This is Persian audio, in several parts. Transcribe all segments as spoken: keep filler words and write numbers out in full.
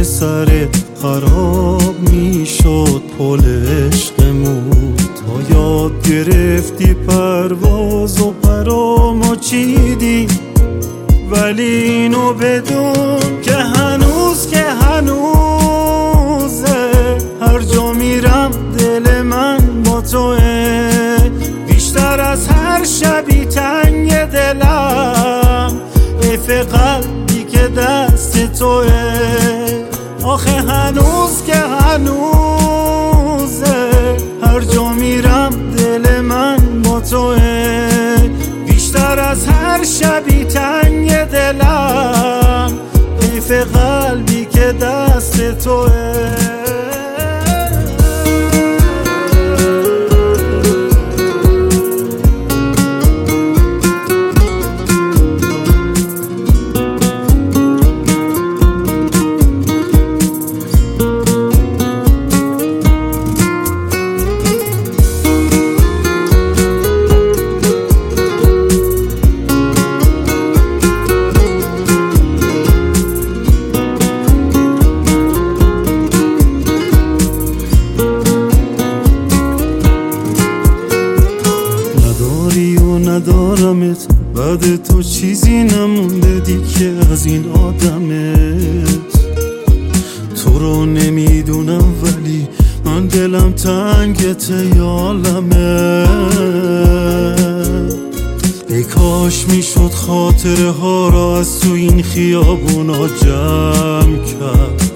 سر خراب میشد پل عشقمون، تا یاد گرفتی پرواز و پرامو چیدی. ولی اینو بدون که هنوز که هنوزه، هر جا میرم دل من با توه، بیشتر از هر شبی تنگ دلم حیف قلبی که دست توه. آخه هنوز که هنوزه، هر جا میرم دل من با توه، بیشتر از هر شبی تنگ دلم حیف قلبی که دست توه. ندارمت، بعد تو چیزی نمونده دیگه از این آدمت. تو رو نمیدونم ولی من دلم تنگت یالمه. ای کاش میشد خاطره ها را از تو این خیابونا جمع کرد.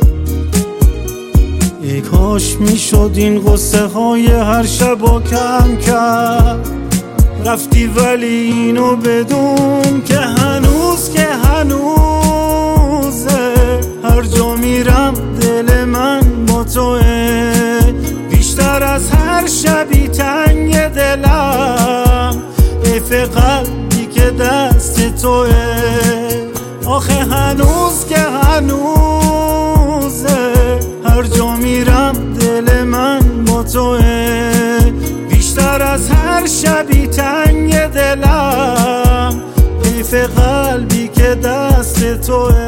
ای کاش میشد این غصه های هر شبا کم کرد. رفتی ولی اینو بدون که هنوز که هنوزه، هر جا میرم دل من با توه، بیشتر از هر شبی تنگ دلم حیف قلبی که دست توه. آخه هنوز که هنوزه، هر جا میرم دل من با توه، بیشتر از هر شبی تنگ دلم حیف قلبی که دست توه.